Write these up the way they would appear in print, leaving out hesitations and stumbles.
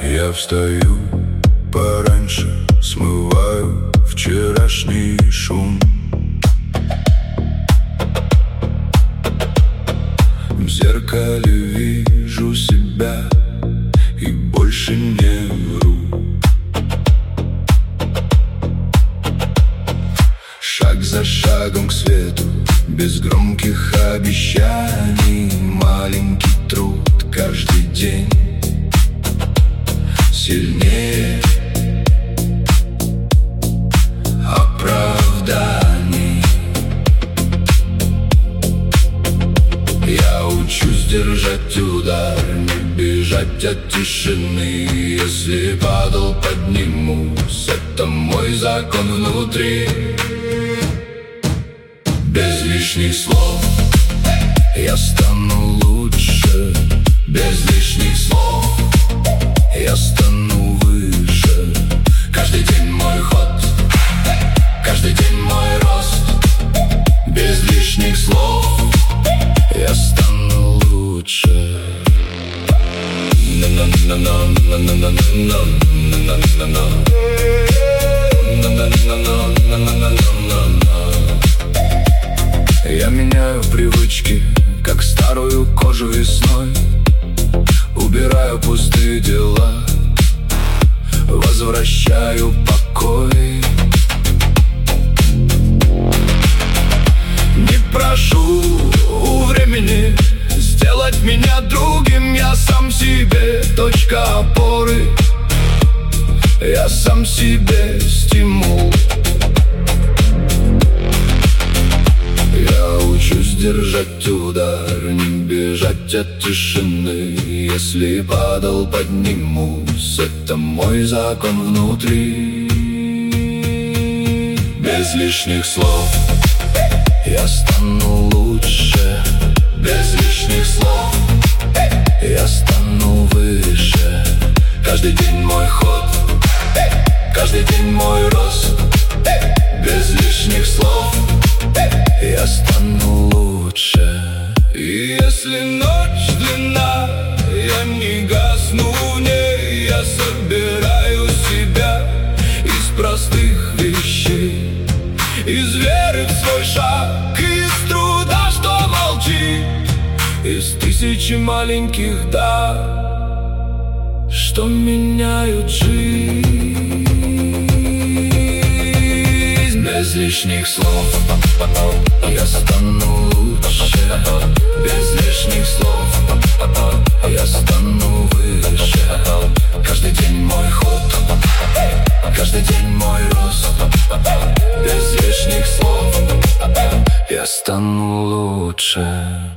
Я встаю пораньше, смываю вчерашний шум. В зеркале вижу себя и больше не вру. Шаг за шагом к свету, без громких обещаний. Маленький труд каждый день сильнее оправданий. Я учусь держать удар, не бежать от тишины. Если падал, поднимусь, это мой закон внутри. Без лишних слов я стану лучше. Без лишних слов я стану выше. Каждый день мой ход, каждый день мой рост. Без лишних слов я стану лучше. Я меняю привычки, как старую кожу весной. Убираю пустые дела, возвращаю покой. Не прошу у времени сделать меня другим. Я сам себе точка опоры, я сам себе стимул. Я учусь держать удар, не бежать от тишины. Если падал, поднимусь, это мой закон внутри. Без лишних слов я стану лучше. Без лишних слов я стану выше. Каждый день мой ход, каждый день мой рост. Без лишних слов я стану лучше. И если ночь длинна, я не гасну в ней. Я собираю себя из простых вещей, из веры в свой шаг, из труда, что молчит, из тысячи маленьких «да», что меняют жизнь. Без лишних слов я стану лучше. Без лишних слов я стану выше. Каждый день мой ход, каждый день мой рост. Без лишних слов я стану лучше.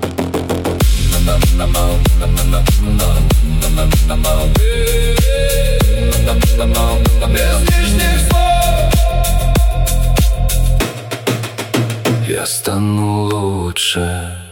Без лишних слов я стану лучше.